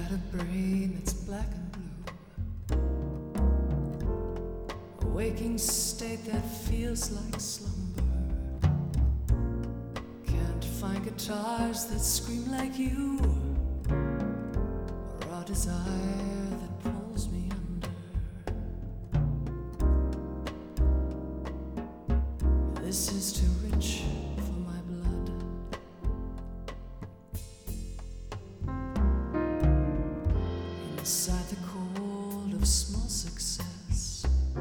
got a brain that's black and blue, a waking state that feels like slumber. Can't find guitars that scream like you, or a desire that pulls me under. This is too rich for my blood. Inside the cold of small success,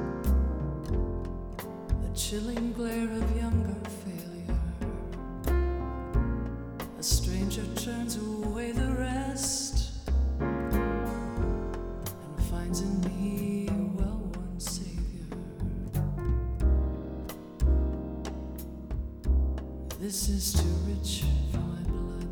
the chilling glare of younger failure, a stranger turns away the rest and finds in me a well-worn savior. This is too rich for my blood.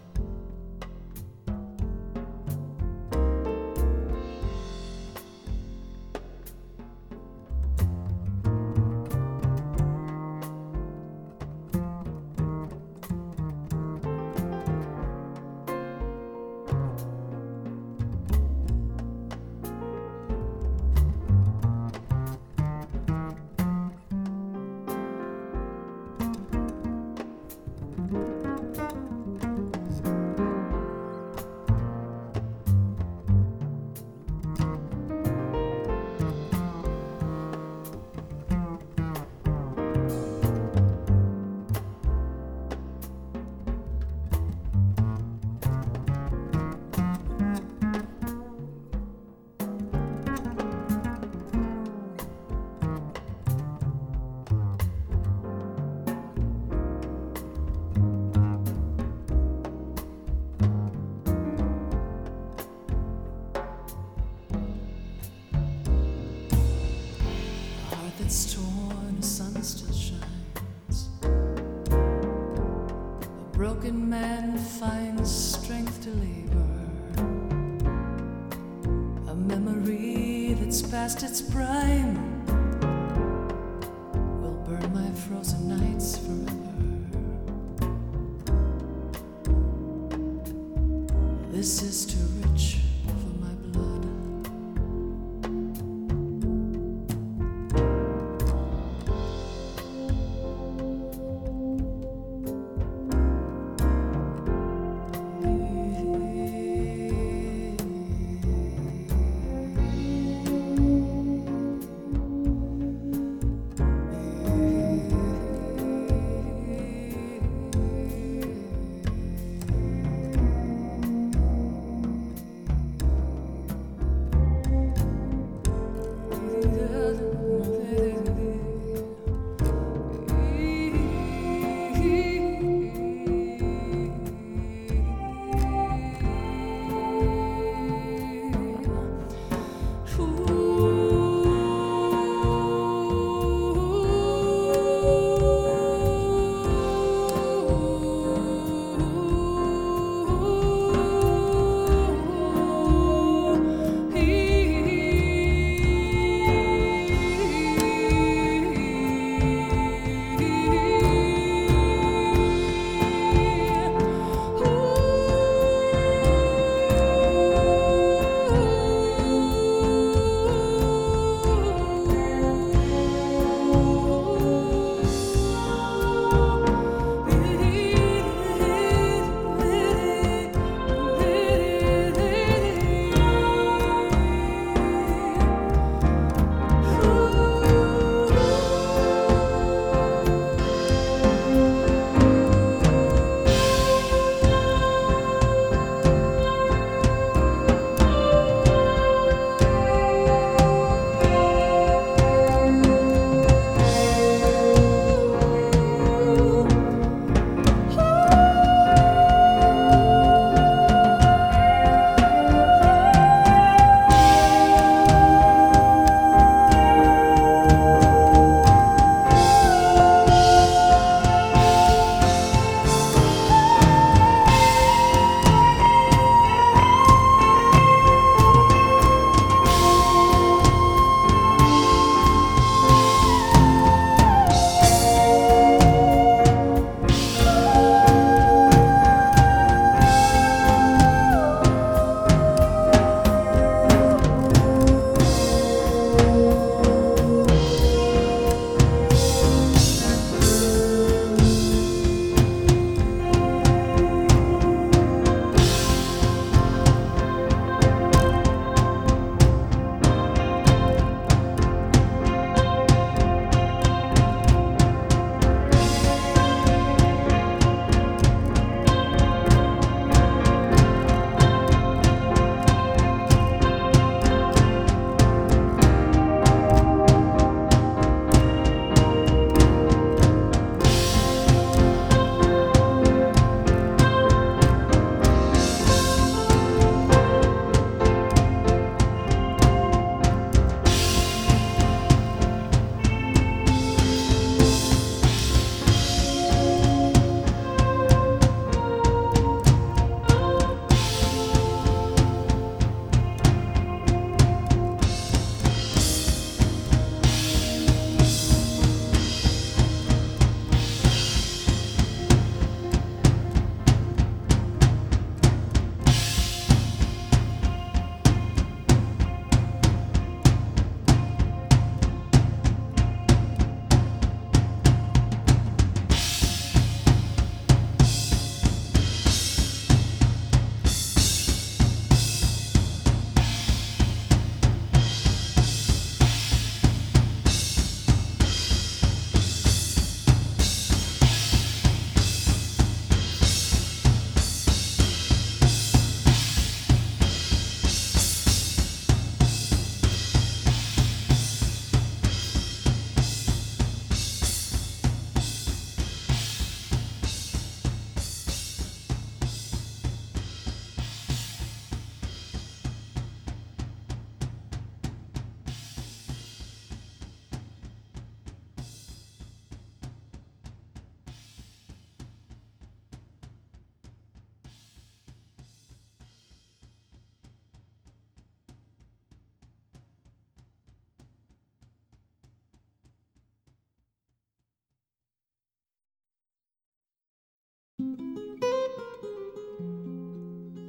It's torn, the sun still shines. A broken man finds strength to labor. A memory that's past its prime will burn my frozen nights forever. This is too